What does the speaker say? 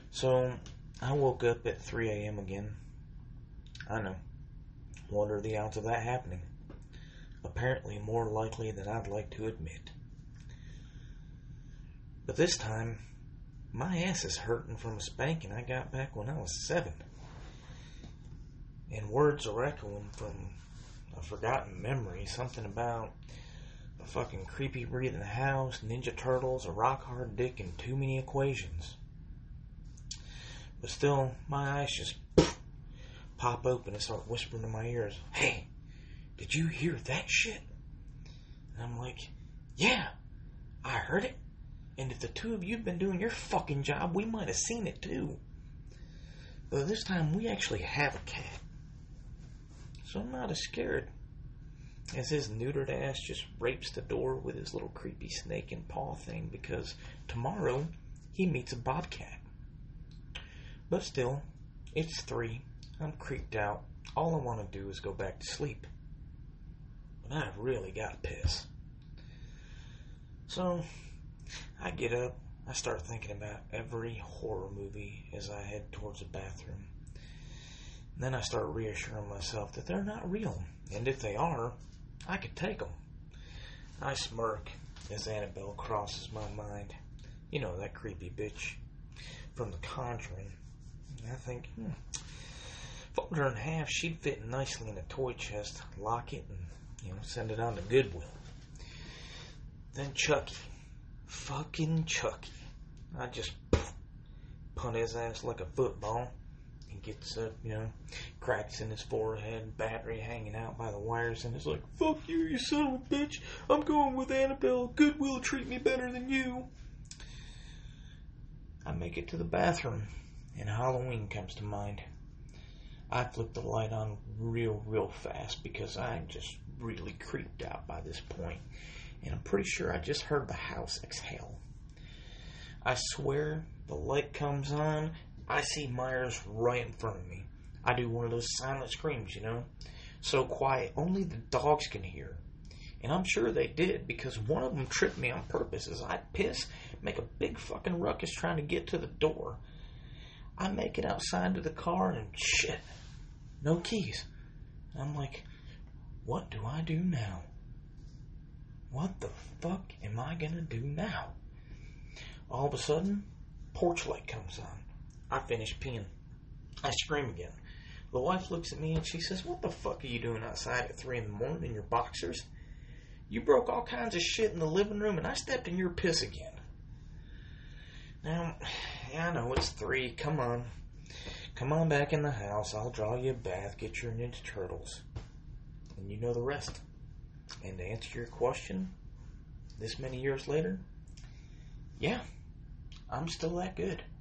So, I woke up at 3 a.m. again. I know. What are the odds of that happening? Apparently more likely than I'd like to admit. But this time, my ass is hurting from a spanking I got back when I was 7. And words are echoing from a forgotten memory. Something about a fucking creepy breathing house, Ninja Turtles, a rock hard dick, and too many equations. But still, my eyes just pop open and start whispering in my ears, "Hey, did you hear that shit?" And I'm like, "Yeah, I heard it. And if the two of you had been doing your fucking job, we might have seen it too." But this time, we actually have a cat. So I'm not as scared as his neutered ass just rapes the door with his little creepy snake and paw thing, because tomorrow he meets a bobcat. But still, it's 3. I'm creeped out. All I want to do is go back to sleep. But I've really got to piss. So, I get up. I start thinking about every horror movie as I head towards the bathroom. And then I start reassuring myself that they're not real. And if they are, I could take them. I smirk as Annabelle crosses my mind. You know, that creepy bitch from The Conjuring. And I think, fold her in half, she'd fit nicely in a toy chest, lock it, and, send it on to Goodwill. Then Chucky. Fucking Chucky. I just punt his ass like a football. He gets up, cracks in his forehead, battery hanging out by the wires, and is like, "Fuck you, you son of a bitch. I'm going with Annabelle. Goodwill will treat me better than you." I make it to the bathroom, and Halloween comes to mind. I flip the light on real fast because I'm just really creeped out by this point, and I'm pretty sure I just heard the house exhale. I swear the light comes on, I see Myers right in front of me. I do one of those silent screams, so quiet only the dogs can hear. And I'm sure they did, because one of them tripped me on purpose as I piss, make a big fucking ruckus trying to get to the door. I make it outside to the car and shit, no keys. I'm like, what do I do now? What the fuck am I gonna do now? All of a sudden, porch light comes on. I finish peeing. I scream again. The wife looks at me and she says, "What the fuck are you doing outside at 3 a.m. in your boxers? You broke all kinds of shit in the living room and I stepped in your piss again." Now, I know it's 3. Come on. Come on back in the house. I'll draw you a bath. Get your Ninja Turtles. And you know the rest. And to answer your question, this many years later, yeah, I'm still that good.